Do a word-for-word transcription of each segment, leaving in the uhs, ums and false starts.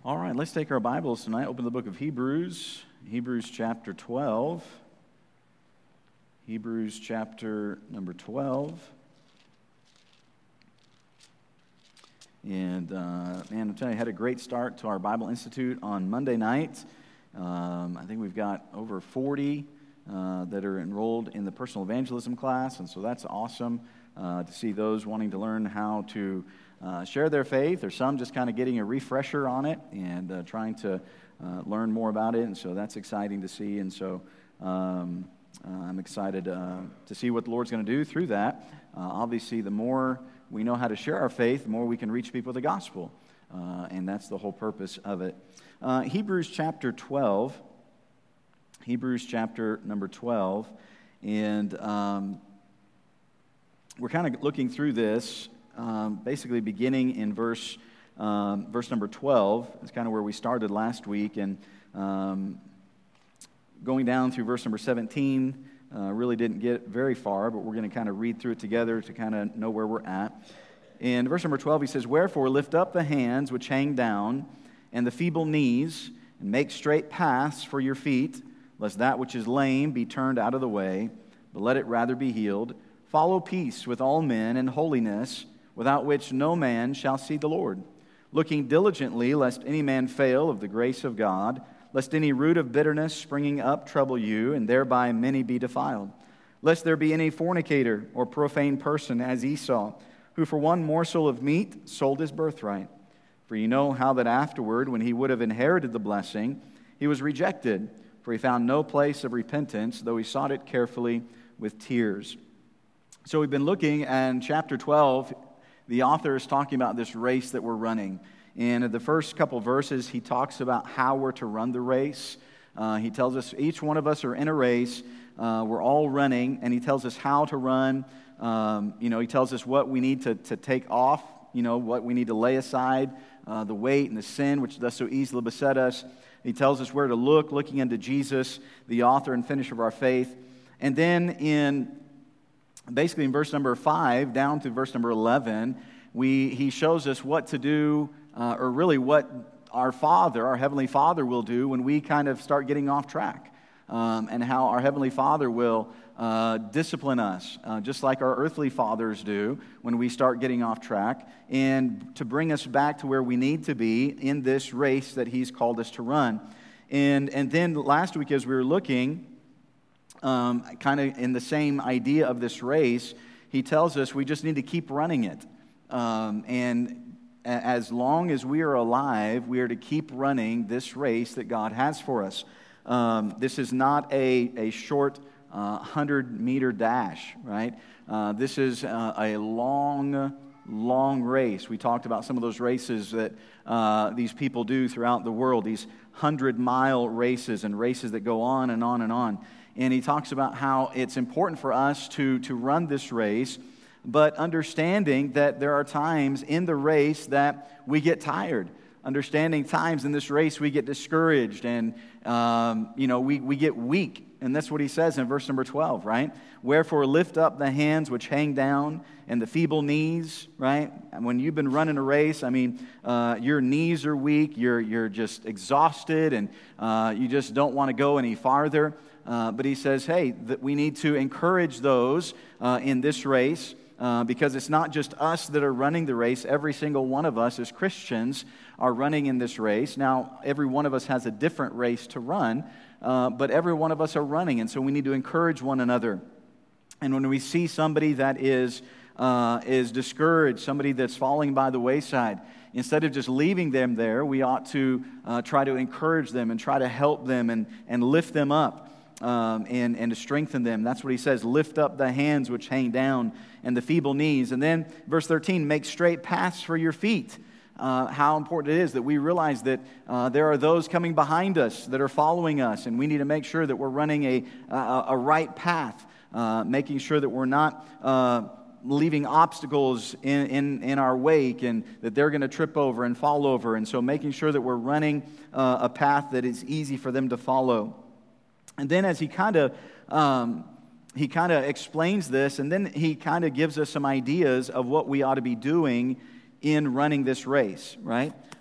All right, let's take our Bibles tonight. Open the book of Hebrews, Hebrews chapter twelve. Hebrews chapter number twelve. And, uh, man, I'm telling you, I had a great start to our Bible Institute on Monday night. Um, I think we've got over forty uh, that are enrolled in the personal evangelism class, and so that's awesome uh, to see those wanting to learn how to Uh, share their faith, or some just kind of getting a refresher on it and uh, trying to uh, learn more about it, and so that's exciting to see, and so um, uh, I'm excited uh, to see what the Lord's going to do through that. Uh, obviously, the more we know how to share our faith, the more we can reach people with the gospel, uh, and that's the whole purpose of it. Uh, Hebrews chapter twelve, Hebrews chapter number twelve, and um, we're kind of looking through this, Um, basically beginning in verse um, verse number twelve. It's kind of where we started last week, and um, going down through verse number seventeen, uh, really didn't get very far, but we're going to kind of read through it together to kind of know where we're at. In verse number twelve, he says, "Wherefore lift up the hands which hang down, and the feeble knees, and make straight paths for your feet, lest that which is lame be turned out of the way, but let it rather be healed. Follow peace with all men and holiness, without which no man shall see the Lord. Looking diligently, lest any man fail of the grace of God, lest any root of bitterness springing up trouble you, and thereby many be defiled. Lest there be any fornicator or profane person as Esau, who for one morsel of meat sold his birthright. For you know how that afterward, when he would have inherited the blessing, he was rejected, for he found no place of repentance, though he sought it carefully with tears." So we've been looking at chapter twelve. The author is talking about this race that we're running. And in the first couple verses, he talks about how we're to run the race. Uh, he tells us each one of us are in a race. Uh, we're all running, and he tells us how to run. Um, you know, he tells us what we need to, to take off, you know, what we need to lay aside, uh, the weight and the sin which does so easily beset us. He tells us where to look, looking unto Jesus, the author and finisher of our faith. And then in Basically, in verse number five down to verse number eleven, we he shows us what to do, uh, or really what our Father, our Heavenly Father, will do when we kind of start getting off track, um, and how our Heavenly Father will uh, discipline us, uh, just like our earthly fathers do when we start getting off track, and to bring us back to where we need to be in this race that He's called us to run. And and then last week, as we were looking, Um, kind of in the same idea of this race, he tells us we just need to keep running it. Um, and a- as long as we are alive, we are to keep running this race that God has for us. Um, this is not a, a short uh, hundred-meter dash, right? Uh, this is uh, a long, long race. We talked about some of those races that uh, these people do throughout the world, these hundred-mile races and races that go on and on and on. And he talks about how it's important for us to, to run this race, but understanding that there are times in the race that we get tired. Understanding times in this race we get discouraged and, um, you know, we, we get weak. And that's what he says in verse number twelve, right? "Wherefore lift up the hands which hang down, and the feeble knees," right? And when you've been running a race, I mean, uh, your knees are weak, you're, you're just exhausted, and uh, you just don't want to go any farther. Uh, but he says, hey, that we need to encourage those uh, in this race uh, because it's not just us that are running the race. Every single one of us as Christians are running in this race. Now, every one of us has a different race to run, uh, but every one of us are running, and so we need to encourage one another. And when we see somebody that is uh, is discouraged, somebody that's falling by the wayside, instead of just leaving them there, we ought to uh, try to encourage them and try to help them and, and lift them up. Um, and, and to strengthen them. That's what he says, lift up the hands which hang down and the feeble knees. And then verse thirteen, make straight paths for your feet. Uh, how important it is that we realize that uh, there are those coming behind us that are following us, and we need to make sure that we're running a, a, a right path, uh, making sure that we're not uh, leaving obstacles in, in, in our wake and that they're going to trip over and fall over. And so making sure that we're running uh, a path that is easy for them to follow. And then as he kind of um, he kind of explains this, and then he kind of gives us some ideas of what we ought to be doing in running this race, right?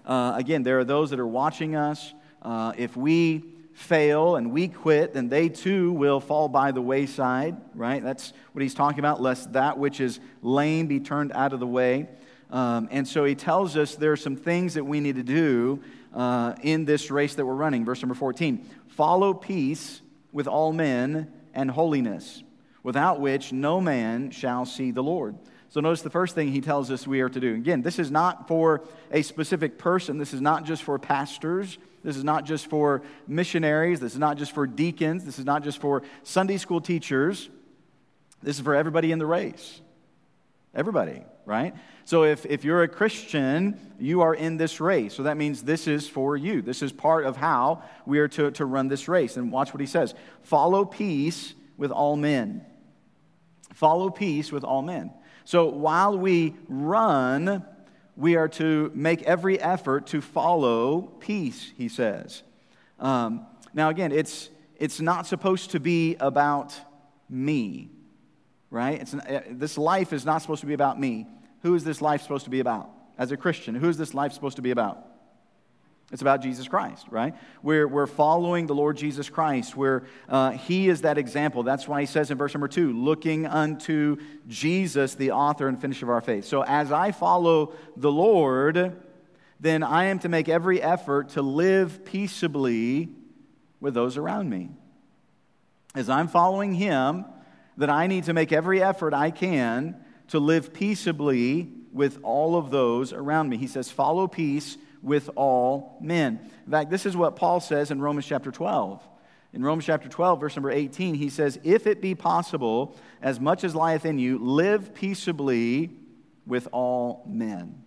uh, again, there are those that are watching us. Uh, if we fail and we quit, then they too will fall by the wayside, right? That's what he's talking about, lest that which is lame be turned out of the way. Um, and so he tells us there are some things that we need to do uh, in this race that we're running. Verse number fourteen, follow peace with all men and holiness, without which no man shall see the Lord. So notice the first thing he tells us we are to do. Again, this is not for a specific person. This is not just for pastors. This is not just for missionaries. This is not just for deacons. This is not just for Sunday school teachers. This is for everybody in the race. Everybody, right? So if, if you're a Christian, you are in this race. So that means this is for you. This is part of how we are to, to run this race. And watch what he says. Follow peace with all men. Follow peace with all men. So while we run, we are to make every effort to follow peace, he says. Um, now again, it's it's not supposed to be about me, right? It's, this life is not supposed to be about me. Who is this life supposed to be about? As a Christian, who is this life supposed to be about? It's about Jesus Christ, right? We're, we're following the Lord Jesus Christ, where uh, he is that example. That's why he says in verse number two, looking unto Jesus, the author and finisher of our faith. So as I follow the Lord, then I am to make every effort to live peaceably with those around me. As I'm following him, then I need to make every effort I can to live peaceably with all of those around me. He says, follow peace with all men. In fact, this is what Paul says in Romans chapter twelve. In Romans chapter twelve, verse number eighteen, he says, if it be possible, as much as lieth in you, live peaceably with all men.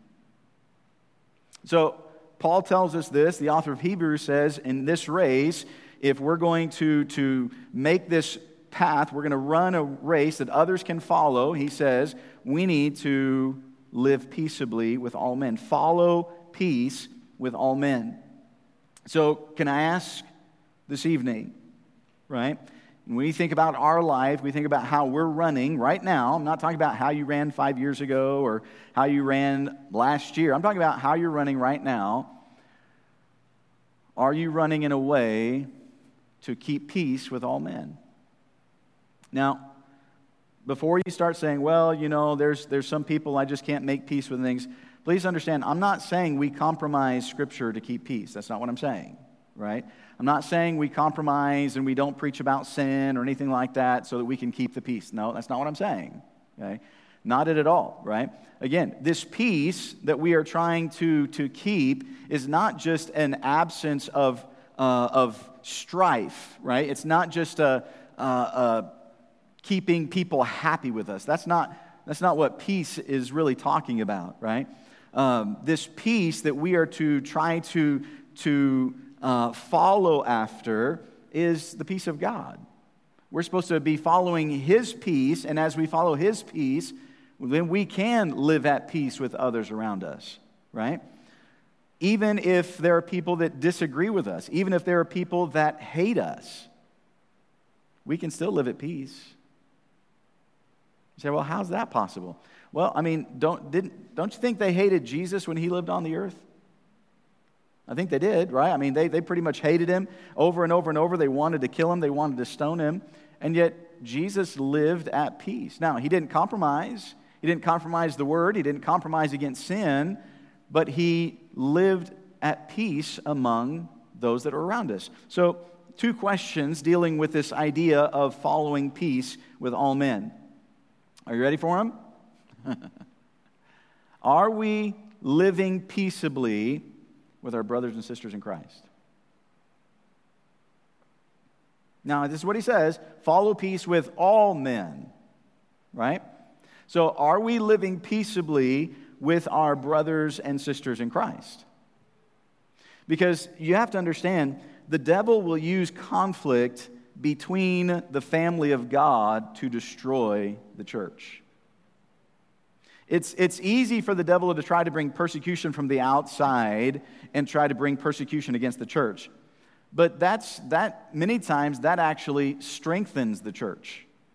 So, Paul tells us this. The author of Hebrews says, in this race, if we're going to, to make this path, we're going to run a race that others can follow, he says, we need to live peaceably with all men. Follow peace with all men. So, can I ask this evening, right? When we think about our life, we think about how we're running right now. I'm not talking about how you ran five years ago or how you ran last year. I'm talking about how you're running right now. Are you running in a way to keep peace with all men? Now, before you start saying, well, you know, there's there's some people I just can't make peace with things, please understand, I'm not saying we compromise Scripture to keep peace. That's not what I'm saying, right? I'm not saying we compromise and we don't preach about sin or anything like that so that we can keep the peace. No, that's not what I'm saying, okay? Not it at all, right? Again, this peace that we are trying to, to keep is not just an absence of, uh, of strife, right? It's not just a, a, a keeping people happy with us. That's not, that's not what peace is really talking about, right? Um, this peace that we are to try to, to uh, follow after is the peace of God. We're supposed to be following His peace, and as we follow His peace, then we can live at peace with others around us, right? Even if there are people that disagree with us, even if there are people that hate us, we can still live at peace. You say, well, how's that possible? Well, I mean, don't didn't don't you think they hated Jesus when He lived on the earth? I think they did, right? I mean, they, they pretty much hated Him over and over and over. They wanted to kill Him. They wanted to stone Him. And yet, Jesus lived at peace. Now, He didn't compromise. He didn't compromise the Word. He didn't compromise against sin. But He lived at peace among those that are around us. So, two questions dealing with this idea of following peace with all men. Are you ready for them? Are we living peaceably with our brothers and sisters in Christ? Now, this is what he says, follow peace with all men, right? So, are we living peaceably with our brothers and sisters in Christ? Because you have to understand, the devil will use conflict between the family of God to destroy the church. It's, it's easy for the devil to try to bring persecution from the outside and try to bring persecution against the church. But that's that many times that actually strengthens the church.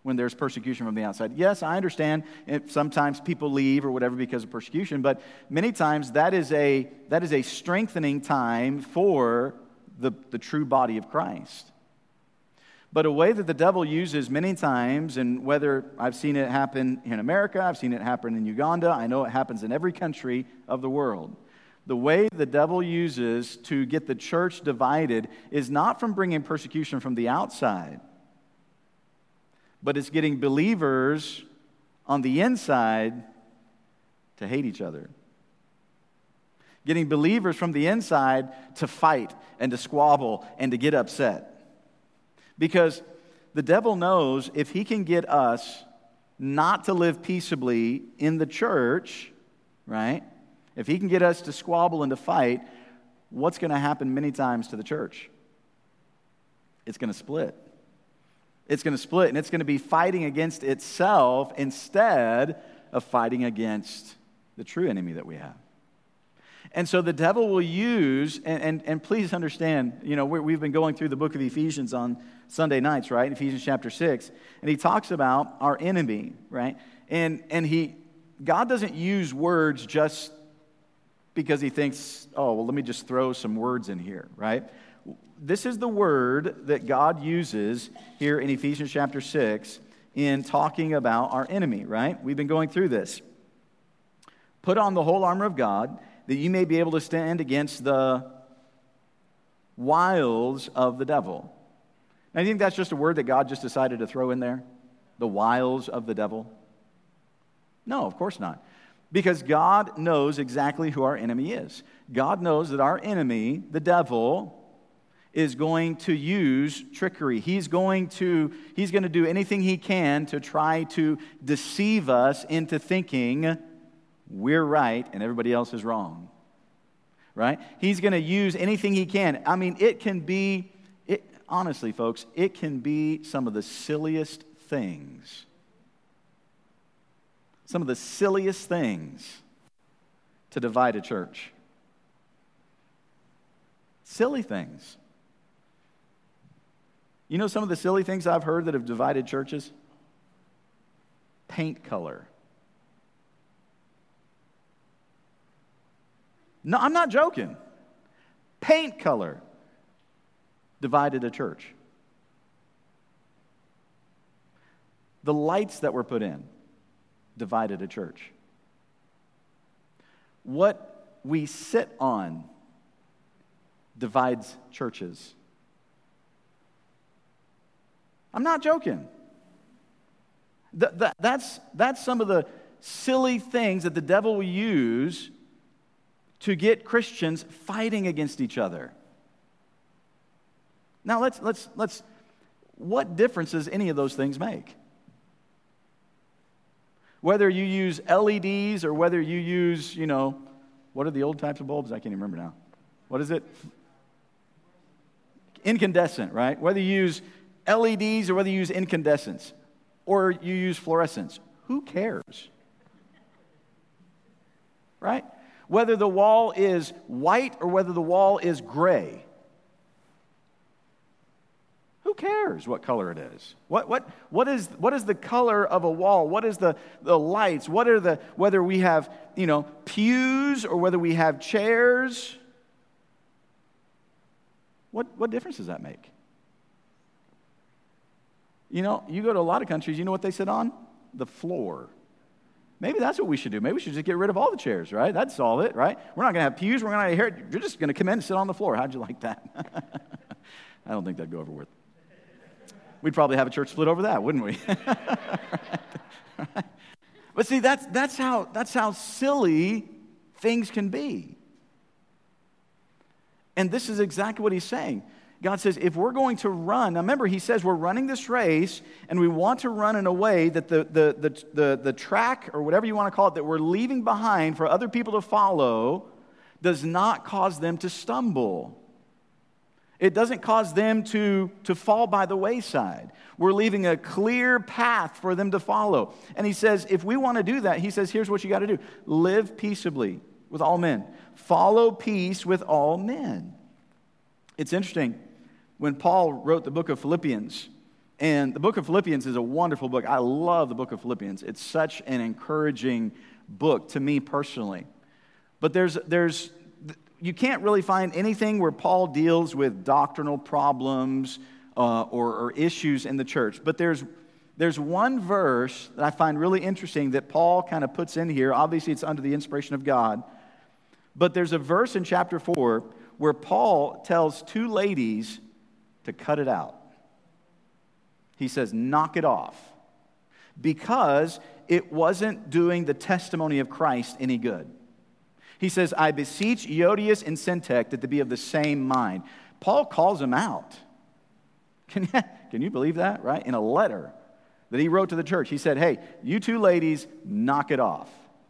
when there's persecution from the outside. Yes, I understand if sometimes people leave or whatever because of persecution, but many times that is a that is a strengthening time for the, the true body of Christ. But a way that the devil uses many times, and whether I've seen it happen in America, I've seen it happen in Uganda, I know it happens in every country of the world. The way the devil uses to get the church divided is not from bringing persecution from the outside, but it's getting believers on the inside to hate each other. Getting believers from the inside to fight and to squabble and to get upset. Because the devil knows if he can get us not to live peaceably in the church, right? If he can get us to squabble and to fight, what's going to happen many times to the church? It's going to split. It's going to split, and it's going to be fighting against itself instead of fighting against the true enemy that we have. And so the devil will use, and, and, and please understand, you know, we're, we've been going through the book of Ephesians on Sunday nights, right? Ephesians chapter six. And he talks about our enemy, right? And and he, God doesn't use words just because he thinks, oh, well, let me just throw some words in here, right? This is the word that God uses here in Ephesians chapter six in talking about our enemy, right? We've been going through this. Put on the whole armor of God, that you may be able to stand against the wiles of the devil. And I think that's just a word that God just decided to throw in there. The wiles of the devil. No, of course not. Because God knows exactly who our enemy is. God knows that our enemy, the devil, is going to use trickery. He's going to, he's going to do anything he can to try to deceive us into thinking we're right and everybody else is wrong. Right? He's going to use anything he can. I mean, it can be, it, honestly, folks, it can be some of the silliest things. Some of the silliest things to divide a church. Silly things. You know some of the silly things I've heard that have divided churches? Paint color. No, I'm not joking. Paint color divided a church. The lights that were put in divided a church. What we sit on divides churches. I'm not joking. Th- that, that's, that's some of the silly things that the devil will use to get Christians fighting against each other. Now let's let's let's what difference does any of those things make? Whether you use L E Ds or whether you use, you know, what are the old types of bulbs? I can't even remember now. What is it? Incandescent, right? Whether you use L E Ds or whether you use incandescents or you use fluorescents, who cares? Right? Whether the wall is white or whether the wall is gray. Who cares what color it is? What what what is what is the color of a wall? What is the, the lights? What are the whether we have, you know, pews or whether we have chairs? What what difference does that make? You know, you go to a lot of countries, you know what they sit on? The floor. Maybe that's what we should do. Maybe we should just get rid of all the chairs, right? That'd solve it, right? We're not going to have pews. We're going to hear. You're just going to come in and sit on the floor. How'd you like that? I don't think that'd go over with. We'd probably have a church split over that, wouldn't we? Right? But see, that's that's how that's how silly things can be. And this is exactly what he's saying. God says, if we're going to run, now remember, he says we're running this race, and we want to run in a way that the, the, the, the, the track, or whatever you want to call it, that we're leaving behind for other people to follow, does not cause them to stumble. It doesn't cause them to, to fall by the wayside. We're leaving a clear path for them to follow. And he says, if we want to do that, he says, here's what you got to do. Live peaceably with all men. Follow peace with all men. It's interesting. When Paul wrote the book of Philippians, And the book of Philippians is a wonderful book. I love the book of Philippians. It's such an encouraging book to me personally. But there's, there's, you can't really find anything where Paul deals with doctrinal problems uh, or, or issues in the church. But there's, there's one verse that I find really interesting that Paul kind of puts in here. Obviously, it's under the inspiration of God. But there's a verse in chapter four where Paul tells two ladies to cut it out. He says, knock it off, because it wasn't doing the testimony of Christ any good. He says, I beseech Euodias and Syntyche that they be of the same mind. Paul calls them out. Can, can you believe that, right? In a letter that he wrote to the church, he said, hey, you two ladies, knock it off.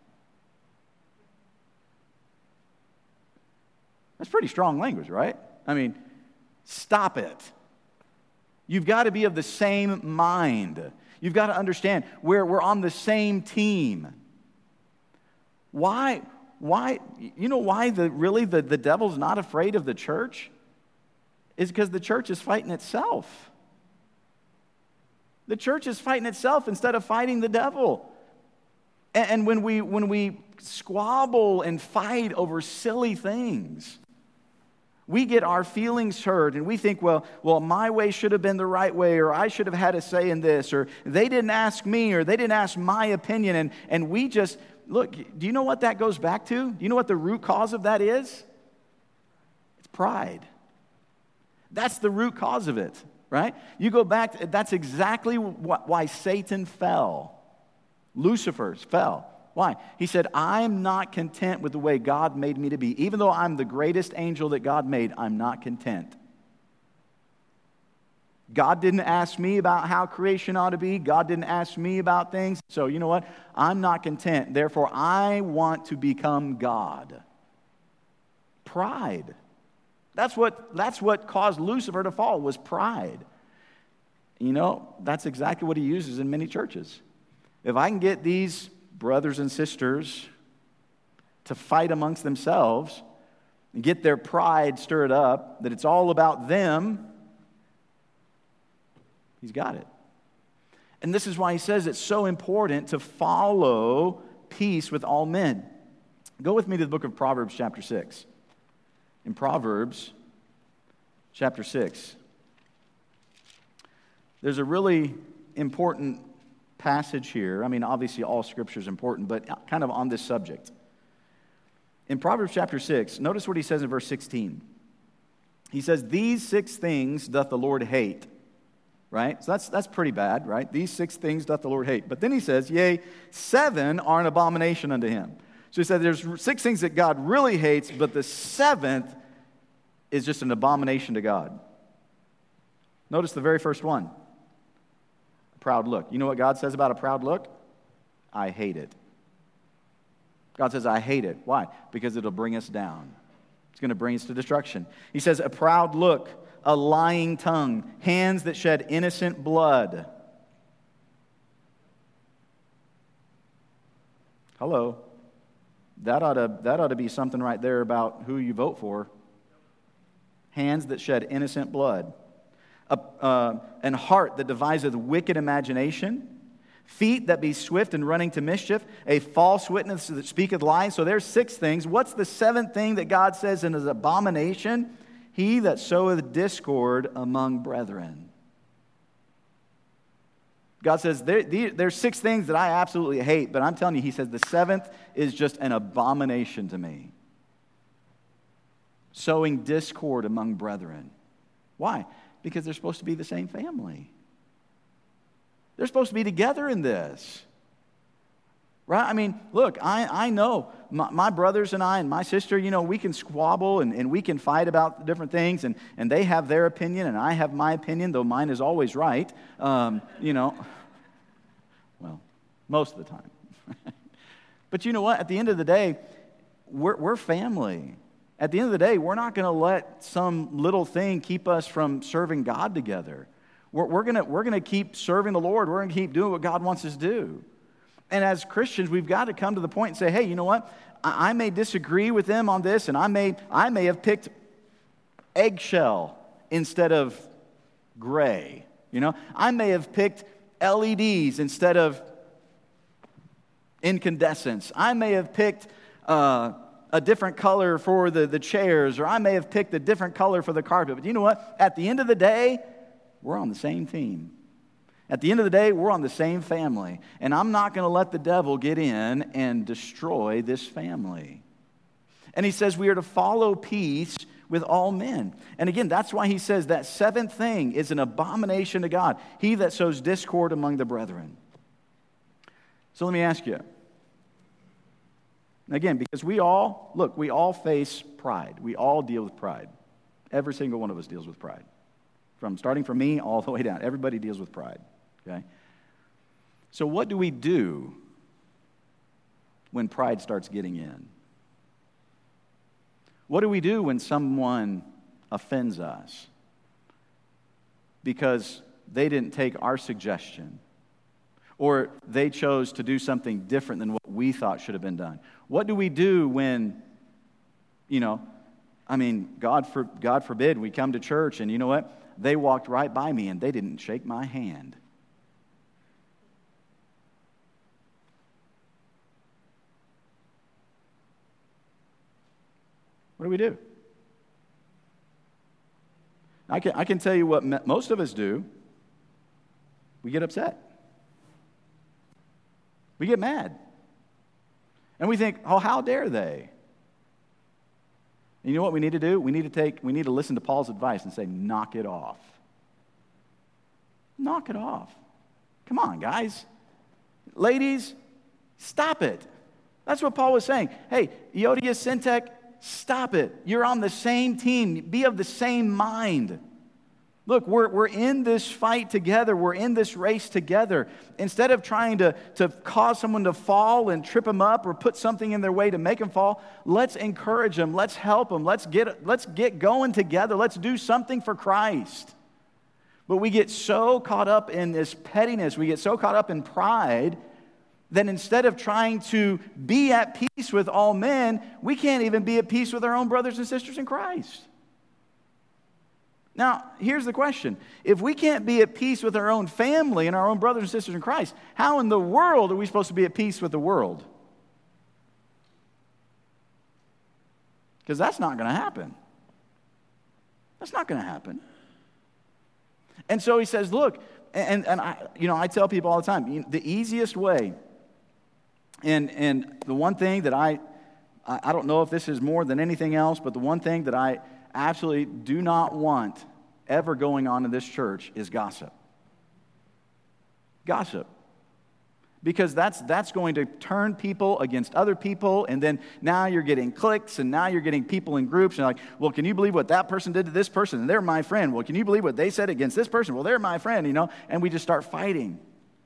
That's pretty strong language, right? I mean, stop it. You've got to be of the same mind. You've got to understand we're, we're on the same team. Why, why, you know why the really the, the devil's not afraid of the church? Is because the church is fighting itself. The church is fighting itself instead of fighting the devil. And, and when we when we squabble and fight over silly things, we get our feelings hurt, and we think, well, well, my way should have been the right way, or I should have had a say in this, or they didn't ask me, or they didn't ask my opinion, and, and we just, look, do you know what that goes back to? Do you know what the root cause of that is? It's pride. That's the root cause of it, right? You go back, that's exactly why Satan fell. Lucifer fell. Why? He said, I'm not content with the way God made me to be. Even though I'm the greatest angel that God made, I'm not content. God didn't ask me about how creation ought to be. God didn't ask me about things. So you know what? I'm not content. Therefore, I want to become God. Pride. That's what, that's what caused Lucifer to fall, was pride. You know, that's exactly what he uses in many churches. If I can get these brothers and sisters to fight amongst themselves and get their pride stirred up, that it's all about them, he's got it. And this is why he says it's so important to follow peace with all men. Go with me to the book of Proverbs chapter six. In Proverbs chapter six, there's a really important passage here. I mean, obviously all Scripture is important, but kind of on this subject. In Proverbs chapter six, notice what he says in verse sixteen. He says, these six things doth the Lord hate. Right? So that's, that's pretty bad, right? These six things doth the Lord hate. But then he says, yea, seven are an abomination unto him. So he said there's six things that God really hates, but the seventh is just an abomination to God. Notice the very first one. Proud look. You know what God says about a proud look? I hate it. God says, I hate it. Why? Because it'll bring us down. It's going to bring us to destruction. He says, a proud look, a lying tongue, hands that shed innocent blood. Hello. That ought to, that ought to be something right there about who you vote for. Hands that shed innocent blood. A, uh, an heart that deviseth wicked imagination, feet that be swift in running to mischief, a false witness that speaketh lies. So there's six things. What's the seventh thing that God says in his abomination? He that soweth discord among brethren. God says there, there's six things that I absolutely hate, but I'm telling you, he says the seventh is just an abomination to me. Sowing discord among brethren. Why? Because they're supposed to be the same family. They're supposed to be together in this. Right? I mean, look, I, I know my, my brothers and I and my sister, you know, we can squabble and, and we can fight about different things, and, and they have their opinion and I have my opinion, though mine is always right. Um, you know, well, most of the time. But you know what? At the end of the day, we're, we're family. At the end of the day, we're not going to let some little thing keep us from serving God together. We're, we're going we're gonna keep serving the Lord. We're going to keep doing what God wants us to do. And as Christians, we've got to come to the point and say, hey, you know what? I, I may disagree with them on this, and I may, I may have picked eggshell instead of gray. You know, I may have picked L E Ds instead of incandescents. I may have picked uh, a different color for the, the chairs, or I may have picked a different color for the carpet. But you know what? At the end of the day, we're on the same team. At the end of the day, we're on the same family. And I'm not going to let the devil get in and destroy this family. And he says we are to follow peace with all men. And again, that's why he says that seventh thing is an abomination to God, he that sows discord among the brethren. So let me ask you. Again, because we all, look, we all face pride. We all deal with pride. Every single one of us deals with pride. From starting from me all the way down. Everybody deals with pride. Okay? So what do we do when pride starts getting in? What do we do when someone offends us because they didn't take our suggestion, or they chose to do something different than what we thought should have been done? What do we do when, you know, I mean, God for, God forbid we come to church and you know what? They walked right by me and they didn't shake my hand. What do we do? I can, I can tell you what most of us do. We get upset. We get mad. And we think, oh, how dare they? And you know what we need to do? We need to take, we need to listen to Paul's advice and say, knock it off. Knock it off. Come on, guys. Ladies, stop it. That's what Paul was saying. Hey, Euodia, Syntyche, stop it. You're on the same team. Be of the same mind. Look, we're, we're in this fight together. We're in this race together. Instead of trying to, to cause someone to fall and trip them up or put something in their way to make them fall, let's encourage them. Let's help them. Let's get, let's get going together. Let's do something for Christ. But we get so caught up in this pettiness. We get so caught up in pride that instead of trying to be at peace with all men, we can't even be at peace with our own brothers and sisters in Christ. Now, here's the question. If we can't be at peace with our own family and our own brothers and sisters in Christ, how in the world are we supposed to be at peace with the world? Because that's not going to happen. That's not going to happen. And so he says, look, and, and I, you know, I tell people all the time, the easiest way, and, and the one thing that I, I don't know if this is more than anything else, but the one thing that I absolutely do not want ever going on in this church is gossip. Gossip. Because that's that's going to turn people against other people, and then now you're getting cliques, and now you're getting people in groups, and you're like, well, can you believe what that person did to this person? And they're my friend. Well, can you believe what they said against this person? Well, they're my friend, you know, and we just start fighting.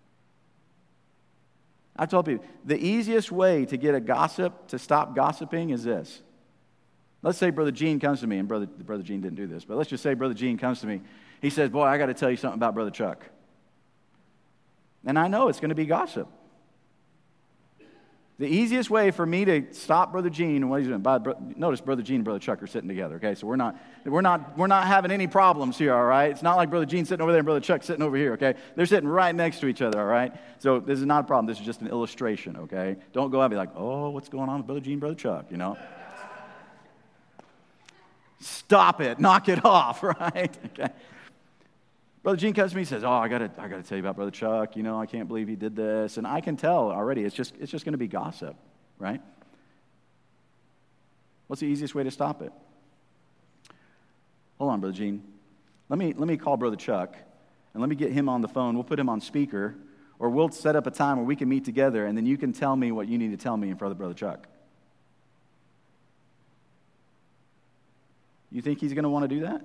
I told people, the easiest way to get a gossip to stop gossiping is this. Let's say Brother Gene comes to me, and Brother, Brother Gene didn't do this, but let's just say Brother Gene comes to me. He says, boy, I got to tell you something about Brother Chuck. And I know it's going to be gossip. The easiest way for me to stop Brother Gene and what he's doing, by, notice Brother Gene and Brother Chuck are sitting together, okay? So we're not, we're not, we're not having any problems here, all right? It's not like Brother Gene sitting over there and Brother Chuck sitting over here, okay? They're sitting right next to each other, all right? So this is not a problem. This is just an illustration, okay? Don't go out and be like, oh, what's going on with Brother Gene, Brother Chuck, you know? Stop it. Knock it off, right? Okay. Brother Gene comes to me and says, oh, I got to I got to tell you about Brother Chuck. You know, I can't believe he did this. And I can tell already it's just it's just going to be gossip, right? What's the easiest way to stop it? Hold on, Brother Gene. Let me let me call Brother Chuck, and let me get him on the phone. We'll put him on speaker, or we'll set up a time where we can meet together, and then you can tell me what you need to tell me in front of Brother Chuck. You think he's going to want to do that?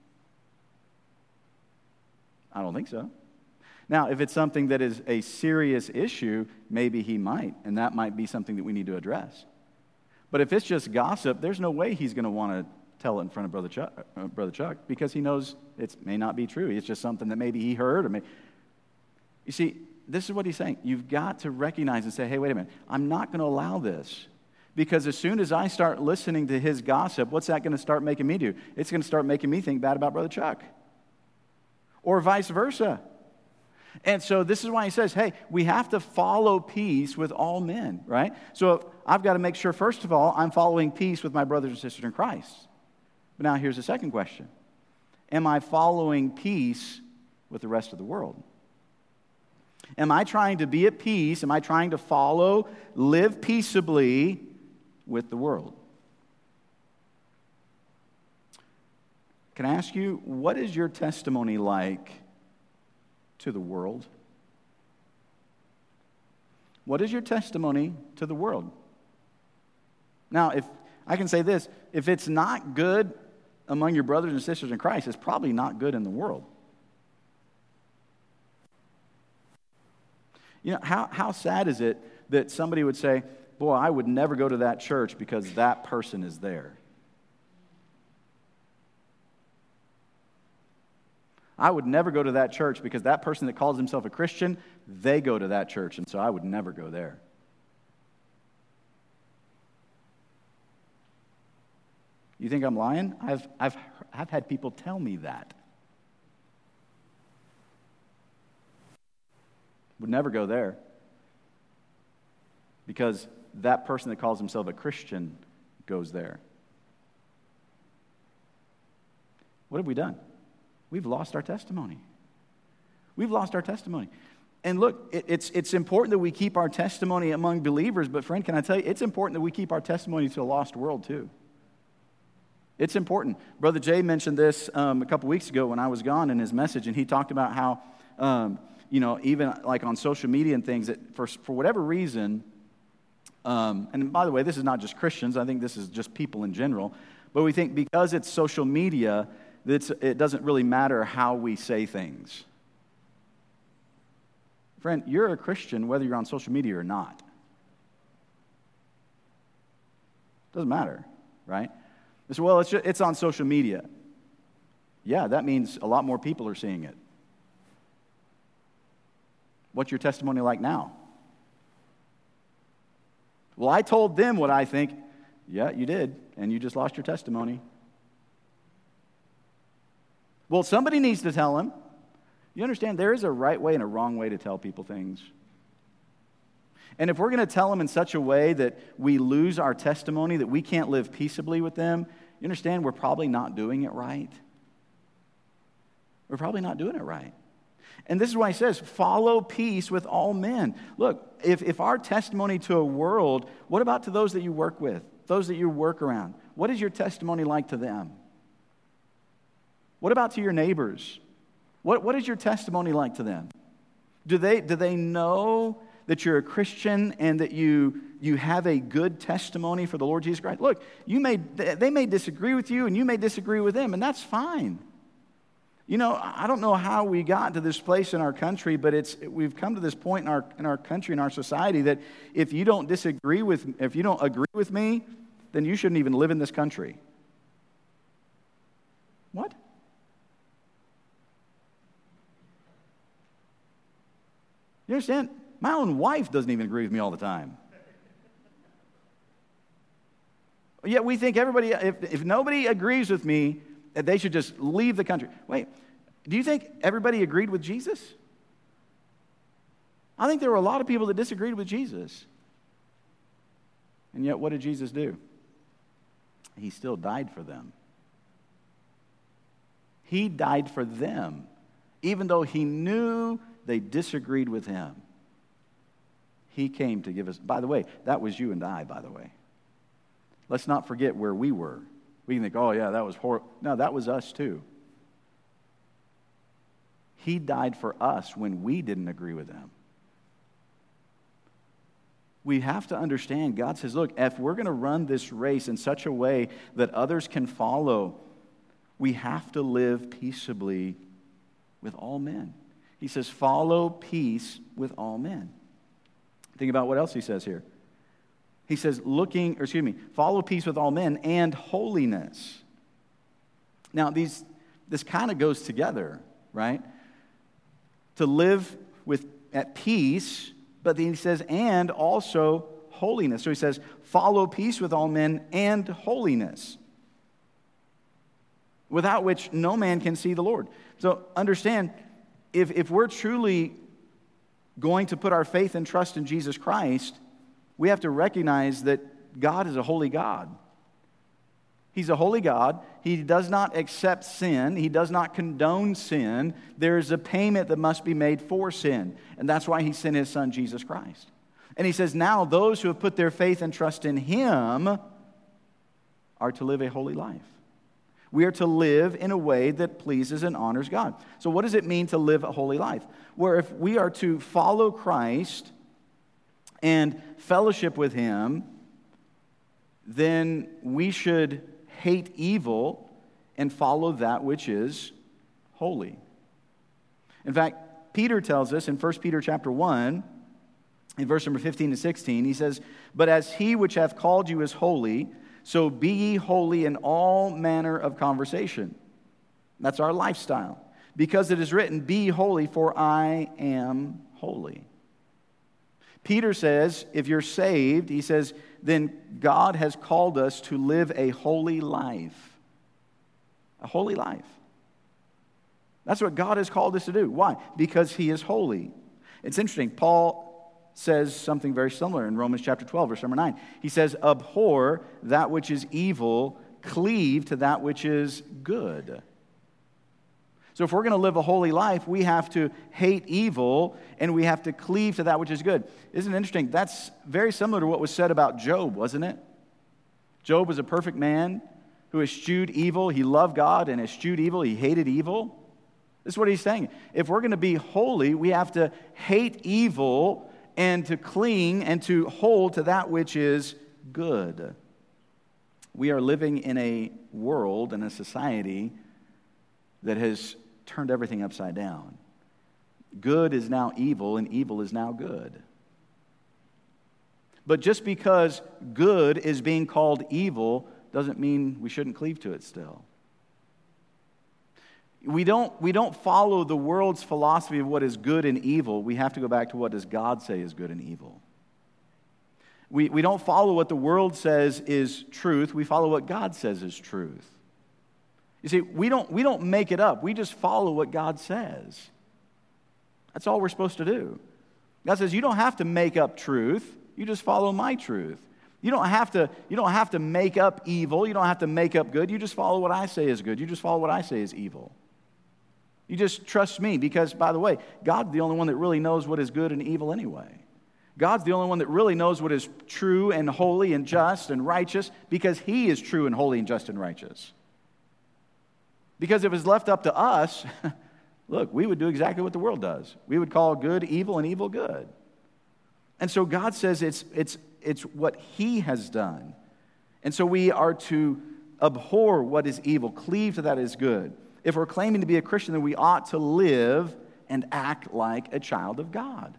I don't think so. Now, if it's something that is a serious issue, maybe he might, and that might be something that we need to address. But if it's just gossip, there's no way he's going to want to tell it in front of Brother Chuck, uh, Brother Chuck, because he knows it may not be true. It's just something that maybe he heard. Or may... You see, this is what he's saying. You've got to recognize and say, hey, wait a minute, I'm not going to allow this. Because as soon as I start listening to his gossip, what's that going to start making me do? It's going to start making me think bad about Brother Chuck. or vice versa. And so this is why he says, hey, we have to follow peace with all men, right? So I've got to make sure, first of all, I'm following peace with my brothers and sisters in Christ. But now here's the second question. Am I following peace with the rest of the world? Am I trying to be at peace? Am I trying to follow, live peaceably with the world? Can I ask you, what is your testimony like to the world? What is your testimony to the world? Now, if I can say this, if it's not good among your brothers and sisters in Christ, it's probably not good in the world. You know, how, how sad is it that somebody would say, boy, I would never go to that church because that person is there. I would never go to that church because that person that calls himself a Christian, they go to that church, and so I would never go there. You think I'm lying? I've, I've, I've had people tell me that. Would never go there because that person that calls himself a Christian goes there. What have we done? We've lost our testimony. We've lost our testimony. And look, it, it's, it's important that we keep our testimony among believers, but friend, can I tell you, it's important that we keep our testimony to a lost world too. It's important. Brother Jay mentioned this um, a couple weeks ago when I was gone in his message, and he talked about how, um, you know, even like on social media and things, that for, for whatever reason, um, and by the way, this is not just Christians, I think this is just people in general, but we think because it's social media, It's, it doesn't really matter how we say things. Friend, you're a Christian whether you're on social media or not. Doesn't matter, right? They say, well, it's, just, it's on social media. Yeah, that means a lot more people are seeing it. What's your testimony like now? Well, I told them what I think. Yeah, you did, and you just lost your testimony. Well, somebody needs to tell them. You understand, there is a right way and a wrong way to tell people things. And if we're going to tell them in such a way that we lose our testimony, that we can't live peaceably with them, you understand, we're probably not doing it right. We're probably not doing it right. And this is why he says, follow peace with all men. Look, if, if our testimony to a world, what about to those that you work with, those that you work around? What is your testimony like to them? What about to your neighbors? What, what is your testimony like to them? Do they, do they know that you're a Christian and that you, you have a good testimony for the Lord Jesus Christ? Look, you may, they may disagree with you and you may disagree with them, and that's fine. You know, I don't know how we got to this place in our country, but it's we've come to this point in our in our country, in our society, that if you don't disagree with, if you don't agree with me, then you shouldn't even live in this country. What? You understand? My own wife doesn't even agree with me all the time. Yet we think everybody, if, if nobody agrees with me, that they should just leave the country. Wait, do you think everybody agreed with Jesus? I think there were a lot of people that disagreed with Jesus. And yet what did Jesus do? He still died for them. He died for them, even though he knew they disagreed with him. He came to give us, by the way, that was you and I, by the way. Let's not forget where we were. We can think, oh yeah, that was horrible. No, that was us too. He died for us when we didn't agree with him. We have to understand, God says, look, if we're going to run this race in such a way that others can follow, we have to live peaceably with all men. He says, follow peace with all men. Think about what else he says here. He says, looking, or excuse me, follow peace with all men and holiness. Now, these this kind of goes together, right? To live with at peace, but then he says, and also holiness. So he says, follow peace with all men and holiness. without which no man can see the Lord. So understand, if, if we're truly going to put our faith and trust in Jesus Christ, we have to recognize that God is a holy God. He's a holy God. He does not accept sin. He does not condone sin. There is a payment that must be made for sin. And that's why He sent His Son, Jesus Christ. And He says, now those who have put their faith and trust in Him are to live a holy life. We are to live in a way that pleases and honors God. So what does it mean to live a holy life? Where if we are to follow Christ and fellowship with Him, then we should hate evil and follow that which is holy. In fact, Peter tells us in First Peter chapter one, in verse number fifteen to sixteen, he says, "But as He which hath called you is holy, so be ye holy in all manner of conversation." That's our lifestyle. Because it is written, "Be ye holy, for I am holy." Peter says, if you're saved, he says, then God has called us to live a holy life. A holy life. That's what God has called us to do. Why? Because He is holy. It's interesting. Paul says something very similar in Romans chapter twelve, verse number nine. He says, "Abhor that which is evil, cleave to that which is good." So if we're going to live a holy life, we have to hate evil and we have to cleave to that which is good. Isn't it interesting? That's very similar to what was said about Job, wasn't it? Job was a perfect man who eschewed evil. He loved God and eschewed evil. He hated evil. This is what he's saying. If we're going to be holy, we have to hate evil and to cling and to hold to that which is good. We are living in a world and a society that has turned everything upside down. Good is now evil, and evil is now good. But just because good is being called evil doesn't mean we shouldn't cleave to it still. We don't, we don't follow the world's philosophy of what is good and evil. We have to go back to what does God say is good and evil. We, we don't follow what the world says is truth. We follow what God says is truth. You see, we don't, we don't make it up. We just follow what God says. That's all we're supposed to do. God says, you don't have to make up truth. You just follow my truth. You don't have to, you don't have to make up evil. You don't have to make up good. You just follow what I say is good. You just follow what I say is evil. You just trust me because, by the way, God's the only one that really knows what is good and evil anyway. God's the only one that really knows what is true and holy and just and righteous because He is true and holy and just and righteous. Because if it's left up to us, look, we would do exactly what the world does. We would call good evil and evil good. And so God says it's, it's, it's what He has done. And so we are to abhor what is evil, cleave to that is good. If we're claiming to be a Christian, then we ought to live and act like a child of God.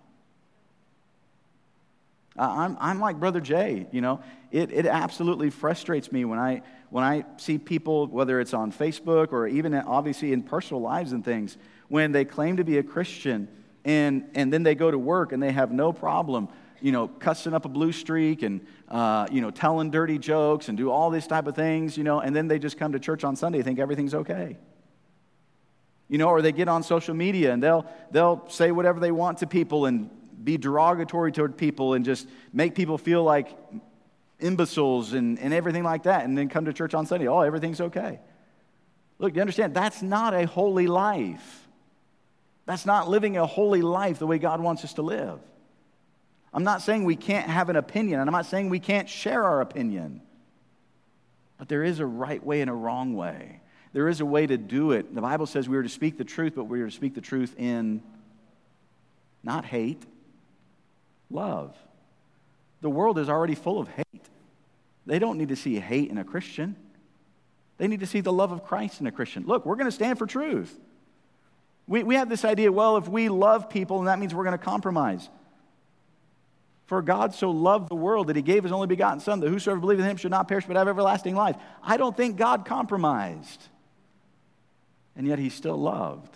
Uh, I'm, I'm like Brother Jay, you know. It, it absolutely frustrates me when I when I see people, whether it's on Facebook or even obviously in personal lives and things, when they claim to be a Christian and, and then they go to work and they have no problem, you know, cussing up a blue streak and, uh, you know, telling dirty jokes and do all these type of things, you know, and then they just come to church on Sunday and think everything's okay. You know, or they get on social media and they'll they'll say whatever they want to people and be derogatory toward people and just make people feel like imbeciles and, and everything like that, and then come to church on Sunday, oh, everything's okay. Look, you understand, that's not a holy life. That's not living a holy life the way God wants us to live. I'm not saying we can't have an opinion, and I'm not saying we can't share our opinion. But there is a right way and a wrong way. There is a way to do it. The Bible says we are to speak the truth, but we are to speak the truth in not hate, love. The world is already full of hate. They don't need to see hate in a Christian. They need to see the love of Christ in a Christian. Look, we're going to stand for truth. We, we have this idea, well, if we love people, then that means we're going to compromise. For God so loved the world that He gave His only begotten Son, that whosoever believeth in Him should not perish but have everlasting life. I don't think God compromised. And yet He still loved.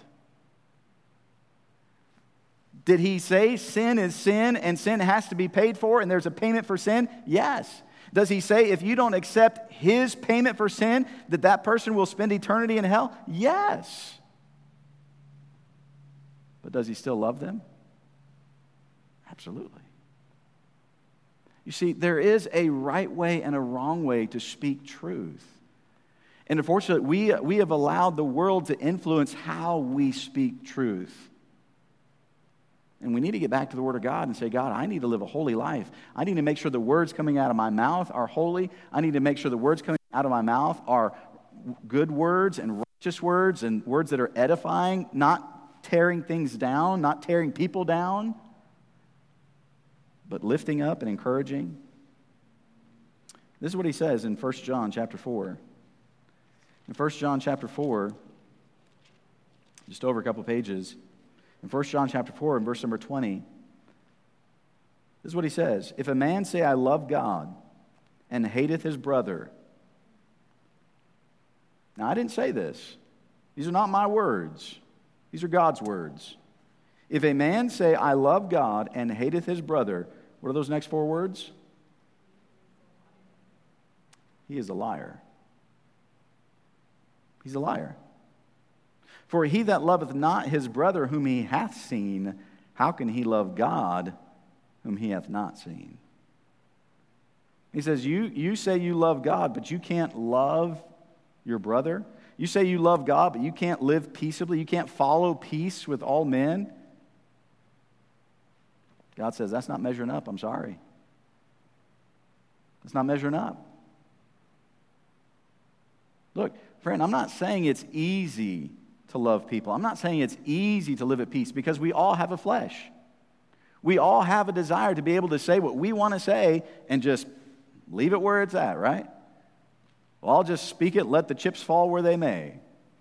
Did He say sin is sin and sin has to be paid for and there's a payment for sin? Yes. Does he say if you don't accept his payment for sin, that that person will spend eternity in hell? Yes. But does he still love them? Absolutely. You see, there is a right way and a wrong way to speak truth. And unfortunately, we, we have allowed the world to influence how we speak truth. And we need to get back to the Word of God and say, God, I need to live a holy life. I need to make sure the words coming out of my mouth are holy. I need to make sure the words coming out of my mouth are good words and righteous words and words that are edifying, not tearing things down, not tearing people down, but lifting up and encouraging. This is what he says in First John chapter four. In First John chapter four, just over a couple pages, in First John chapter four, in verse number twenty, this is what he says. If a man say, I love God, and hateth his brother. Now, I didn't say this. These are not my words. These are God's words. If a man say, I love God, and hateth his brother, what are those next four words? He is a liar. He's a liar. For he that loveth not his brother whom he hath seen, how can he love God whom he hath not seen? He says, you, you say you love God, but you can't love your brother. You say you love God, but you can't live peaceably. You can't follow peace with all men. God says, that's not measuring up. I'm sorry. That's not measuring up. Look, friend, I'm not saying it's easy to love people. I'm not saying it's easy to live at peace, because we all have a flesh. We all have a desire to be able to say what we want to say and just leave it where it's at, right? Well, I'll just speak it, let the chips fall where they may.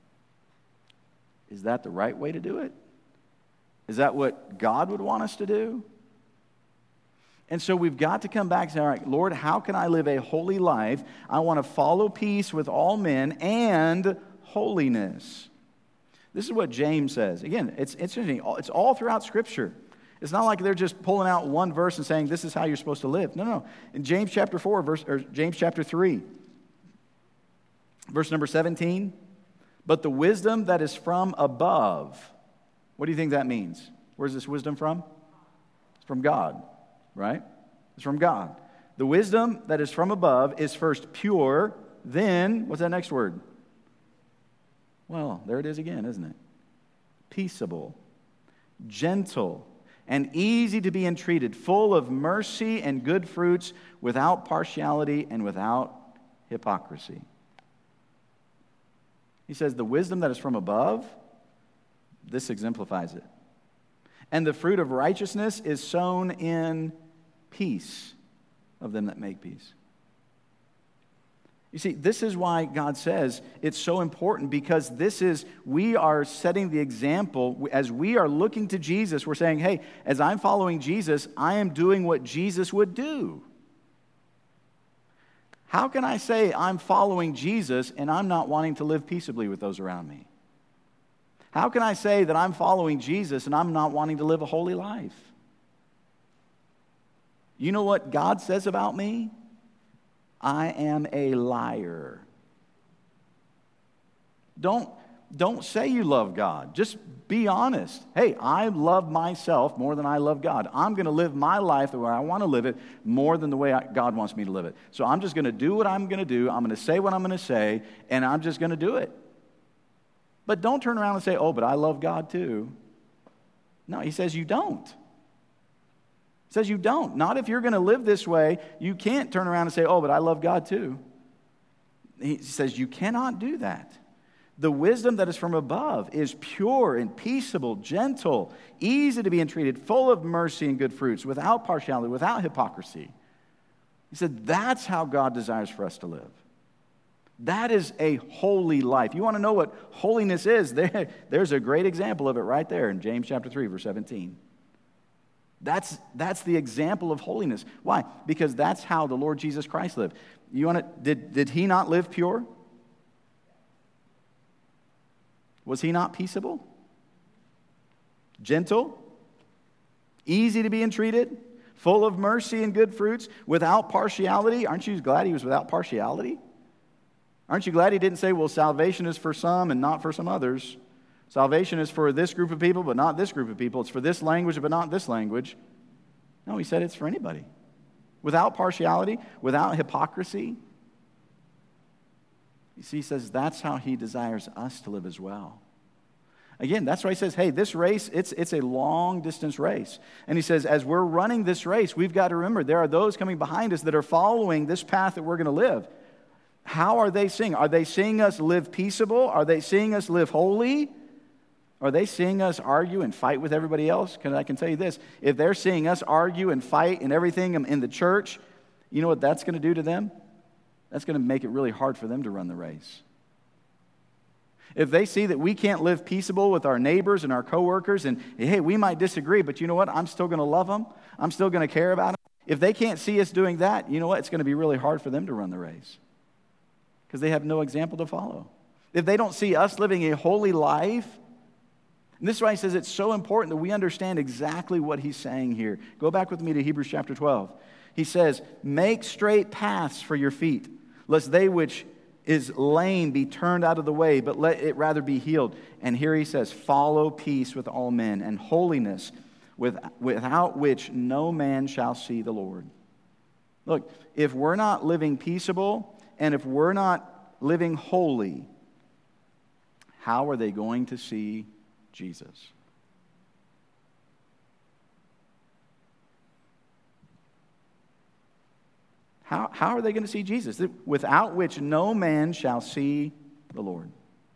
Is that the right way to do it? Is that what God would want us to do? And so we've got to come back and say, all right, Lord, how can I live a holy life? I want to follow peace with all men and holiness. This is what James says. Again, it's, it's interesting. It's all throughout Scripture. It's not like they're just pulling out one verse and saying, this is how you're supposed to live. No, no. In James chapter four, verse, or James chapter three, verse number seventeen, but the wisdom that is from above. What do you think that means? Where's this wisdom from? It's from God. Right? It's from God. The wisdom that is from above is first pure, then, what's that next word? Well, there it is again, isn't it? Peaceable, gentle, and easy to be entreated, full of mercy and good fruits, without partiality and without hypocrisy. He says the wisdom that is from above, this exemplifies it. And the fruit of righteousness is sown in peace of them that make peace. You see, this is why God says it's so important, because this is, we are setting the example. As we are looking to Jesus, we're saying, hey, as I'm following Jesus, I am doing what Jesus would do. How can I say I'm following Jesus and I'm not wanting to live peaceably with those around me? How can I say that I'm following Jesus and I'm not wanting to live a holy life? You know what God says about me? I am a liar. Don't, don't say you love God. Just be honest. Hey, I love myself more than I love God. I'm going to live my life the way I want to live it more than the way I, God wants me to live it. So I'm just going to do what I'm going to do. I'm going to say what I'm going to say, and I'm just going to do it. But don't turn around and say, oh, but I love God too. No, he says you don't. He says you don't. Not if you're going to live this way. You can't turn around and say, oh, but I love God too. He says you cannot do that. The wisdom that is from above is pure and peaceable, gentle, easy to be entreated, full of mercy and good fruits, without partiality, without hypocrisy. He said that's how God desires for us to live. That is a holy life. You want to know what holiness is? There, there's a great example of it right there in James chapter three, verse seventeen. That's, that's the example of holiness. Why? Because that's how the Lord Jesus Christ lived. You want to, did, did he not live pure? Was he not peaceable? Gentle? Easy to be entreated? full of mercy and good fruits, without partiality. Aren't you glad he was without partiality? Aren't you glad he didn't say, well, salvation is for some and not for some others? Salvation is for this group of people, but not this group of people. It's for this language, but not this language. No, he said it's for anybody. Without partiality, without hypocrisy. You see, he says that's how he desires us to live as well. Again, that's why he says, hey, this race, it's, it's a long-distance race. And he says, as we're running this race, we've got to remember there are those coming behind us that are following this path that we're going to live. How are they seeing? Are they seeing us live peaceable? Are they seeing us live holy? Are they seeing us argue and fight with everybody else? Because I can tell you this, if they're seeing us argue and fight and everything in the church, you know what that's going to do to them? That's going to make it really hard for them to run the race. If they see that we can't live peaceable with our neighbors and our coworkers, and hey, we might disagree, but you know what? I'm still going to love them. I'm still going to care about them. If they can't see us doing that, you know what? It's going to be really hard for them to run the race because they have no example to follow. If they don't see us living a holy life, and this is why he says it's so important that we understand exactly what he's saying here. Go back with me to Hebrews chapter twelve. He says, make straight paths for your feet, lest they which is lame be turned out of the way, but let it rather be healed. And here he says, follow peace with all men and holiness, with, without which no man shall see the Lord. Look, if we're not living peaceable and if we're not living holy, how are they going to see Jesus? How, how are they going to see Jesus? Without which no man shall see the Lord.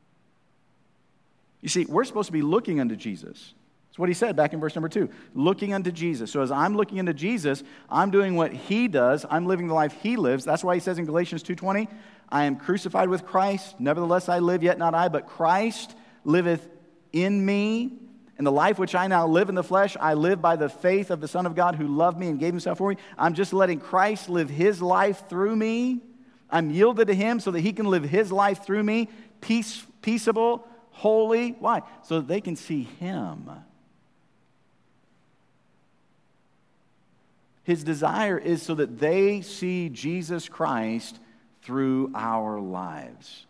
You see, we're supposed to be looking unto Jesus. That's what he said back in verse number two. Looking unto Jesus. So as I'm looking unto Jesus, I'm doing what he does. I'm living the life he lives. That's why he says in Galatians two twenty, I am crucified with Christ. Nevertheless I live, yet not I, but Christ liveth in me. And the life which I now live in the flesh, I live by the faith of the Son of God who loved me and gave himself for me. I'm just letting Christ live his life through me. I'm yielded to him so that he can live his life through me, peace, peaceable, holy. Why? So that they can see him. His desire is so that they see Jesus Christ through our lives.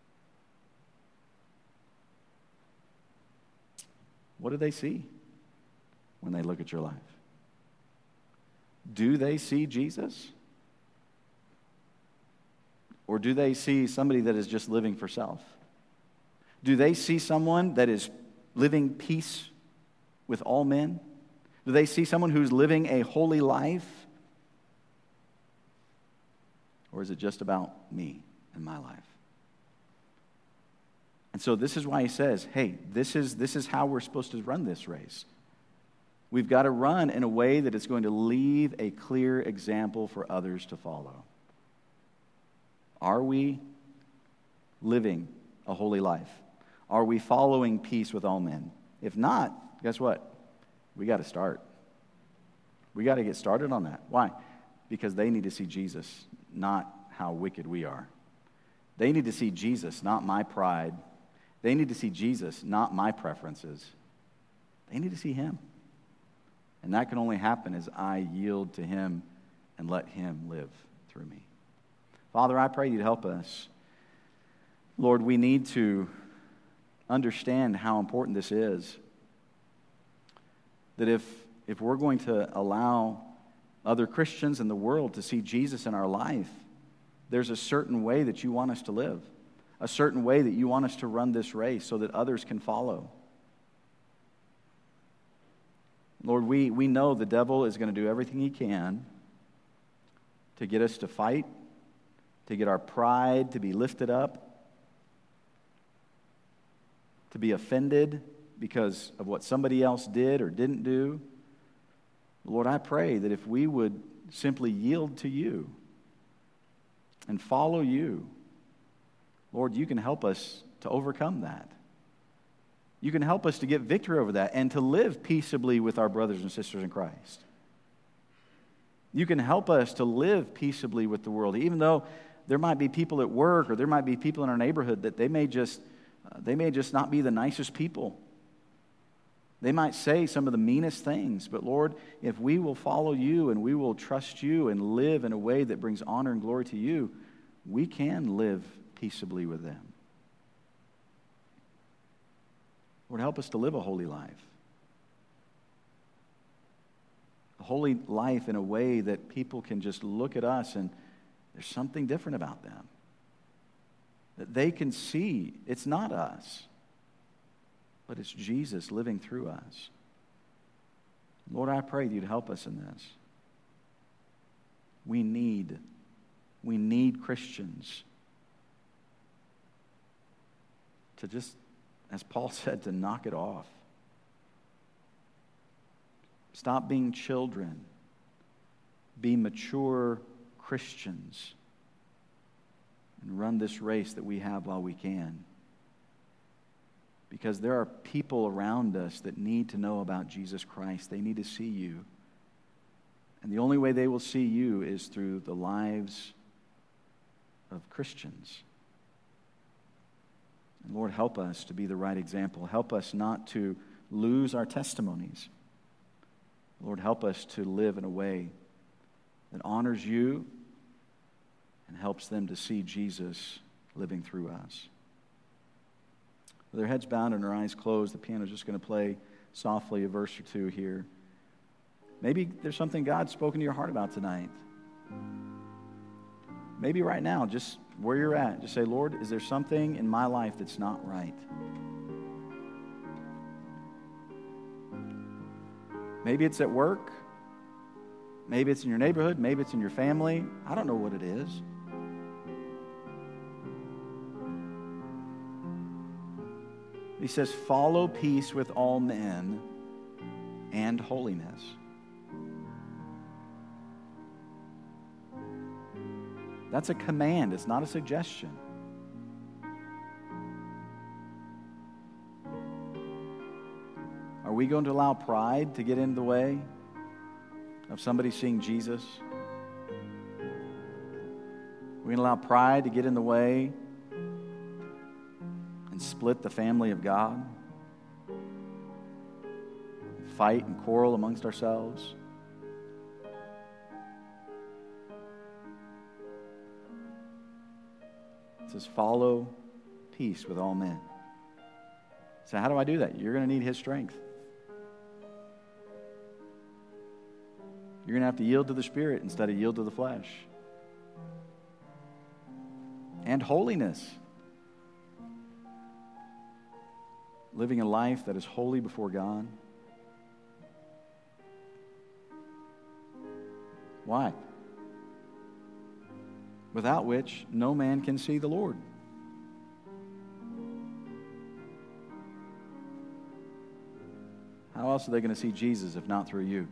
What do they see when they look at your life? Do they see Jesus? Or do they see somebody that is just living for self? Do they see someone that is living peace with all men? Do they see someone who's living a holy life? Or is it just about me and my life? And so this is why he says, hey, this is, this is how we're supposed to run this race. We've got to run in a way that is going to leave a clear example for others to follow. Are we living a holy life? Are we following peace with all men? If not, guess what? We got to start. We got to get started on that. Why? Because they need to see Jesus, not how wicked we are. They need to see Jesus, not my pride. They need to see Jesus, not my preferences. They need to see him. And that can only happen as I yield to him and let him live through me. Father, I pray you'd help us. Lord, we need to understand how important this is. That if, if we're going to allow other Christians in the world to see Jesus in our life, there's a certain way that you want us to live. A certain way that you want us to run this race so that others can follow. Lord, we, we know the devil is going to do everything he can to get us to fight, to get our pride to be lifted up, to be offended because of what somebody else did or didn't do. Lord, I pray that if we would simply yield to you and follow you, Lord, you can help us to overcome that. You can help us to get victory over that and to live peaceably with our brothers and sisters in Christ. You can help us to live peaceably with the world, even though there might be people at work or there might be people in our neighborhood that they may just, uh, they may just not be the nicest people. They might say some of the meanest things, but Lord, if we will follow you and we will trust you and live in a way that brings honor and glory to you, we can live peaceably with them. Lord, help us to live a holy life. A holy life in a way that people can just look at us and there's something different about them. That they can see it's not us, but it's Jesus living through us. Lord, I pray that you'd help us in this. We need, we need Christians to just, as Paul said, to knock it off. Stop being children. Be mature Christians. And run this race that we have while we can. Because there are people around us that need to know about Jesus Christ. They need to see you. And the only way they will see you is through the lives of Christians. And Lord, help us to be the right example. Help us not to lose our testimonies. Lord, help us to live in a way that honors you and helps them to see Jesus living through us. With their heads bowed and their eyes closed, the piano's just going to play softly a verse or two here. Maybe there's something God's spoken to your heart about tonight. Maybe right now, just where you're at, just say, Lord, is there something in my life that's not right? Maybe it's at work. Maybe it's in your neighborhood. Maybe it's in your family. I don't know what it is. He says, follow peace with all men and holiness. That's a command. It's not a suggestion. Are we going to allow pride to get in the way of somebody seeing Jesus? Are we going to allow pride to get in the way and split the family of God? Fight and quarrel amongst ourselves? It says, follow peace with all men. So how do I do that? You're going to need His strength. You're going to have to yield to the Spirit instead of yield to the flesh. And holiness. Living a life that is holy before God. Why? Without which no man can see the Lord. How else are they going to see Jesus if not through you?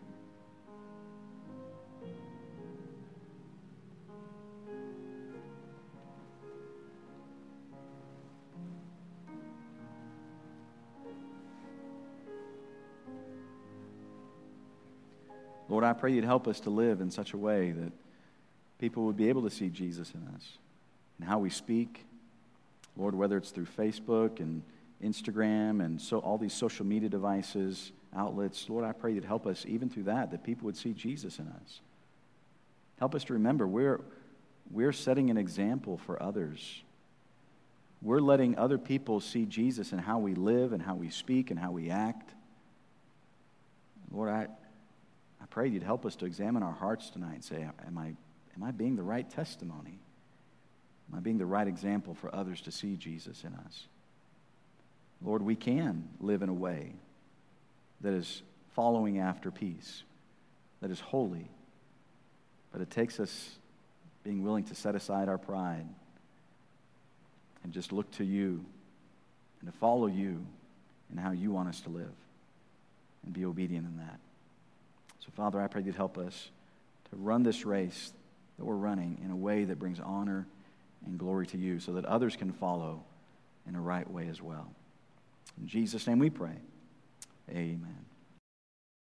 Lord, I pray you'd help us to live in such a way that people would be able to see Jesus in us and how we speak. Lord, whether it's through Facebook and Instagram and so all these social media devices, outlets, Lord, I pray you'd help us even through that, that people would see Jesus in us. Help us to remember we're, we're setting an example for others. We're letting other people see Jesus in how we live and how we speak and how we act. Lord, I, I pray you'd help us to examine our hearts tonight and say, am I, am I being the right testimony? Am I being the right example for others to see Jesus in us? Lord, we can live in a way that is following after peace, that is holy, but it takes us being willing to set aside our pride and just look to you and to follow you and how you want us to live and be obedient in that. So, Father, I pray you'd help us to run this race that we're running in a way that brings honor and glory to you so that others can follow in a right way as well. In Jesus' name we pray. Amen.